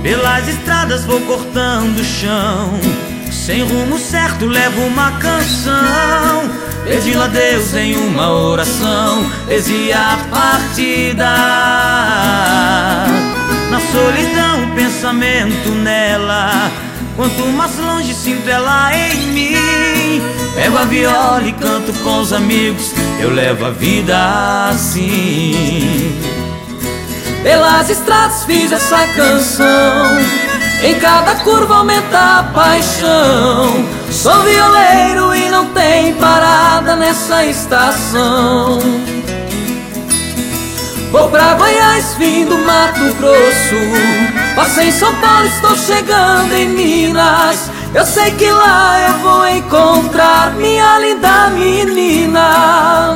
Pelas estradas vou cortando o chão, sem rumo certo levo uma canção, pedindo a Deus em uma oração, desvia a partida. Na solidão, pensamento nela, quanto mais longe sinto ela em mim. Pego a viola e canto com os amigos, eu levo a vida assim. Pelas estradas fiz essa canção, em cada curva aumenta a paixão. Sou violeiro e não tem parada nessa estação. Vou pra Goiás, vim do Mato Grosso, passei em São Paulo, estou chegando em Minas. Eu sei que lá eu vou encontrar minha linda menina.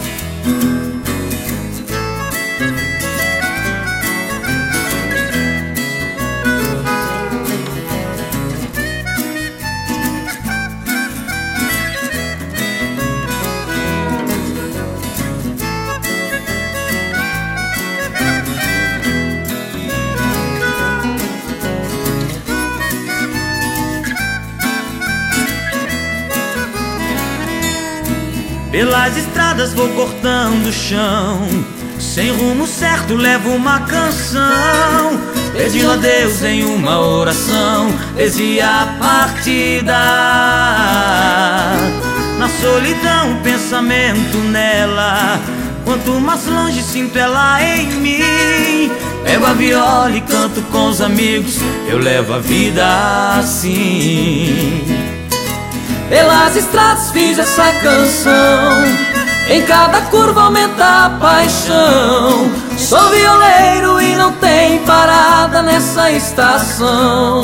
Pelas estradas vou cortando o chão, sem rumo certo levo uma canção, pedindo a Deus em uma oração, desvia a partida. Na solidão, pensamento nela, quanto mais longe sinto ela em mim. Pego a viola e canto com os amigos, eu levo a vida assim. Pelas estradas fiz essa canção, em cada curva aumenta a paixão. Sou violeiro e não tem parada nessa estação.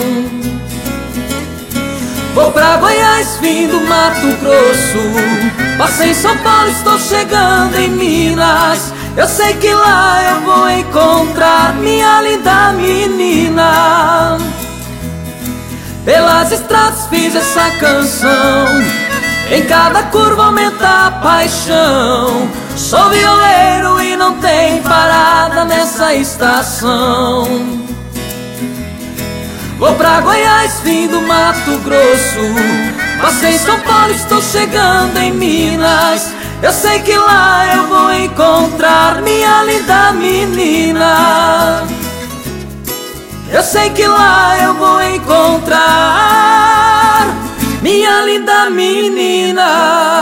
Vou pra Goiás, vim do Mato Grosso, passei em São Paulo, estou chegando em Minas. Eu sei que lá eu vou encontrar minha linda menina. Pelas estradas fiz essa canção, em cada curva aumenta a paixão. Sou violeiro e não tem parada nessa estação. Vou pra Goiás, vim do Mato Grosso, passei em São Paulo, estou chegando em Minas. Eu sei que lá eu vou encontrar minha linda menina. Eu sei que lá eu vou encontrar minha linda menina.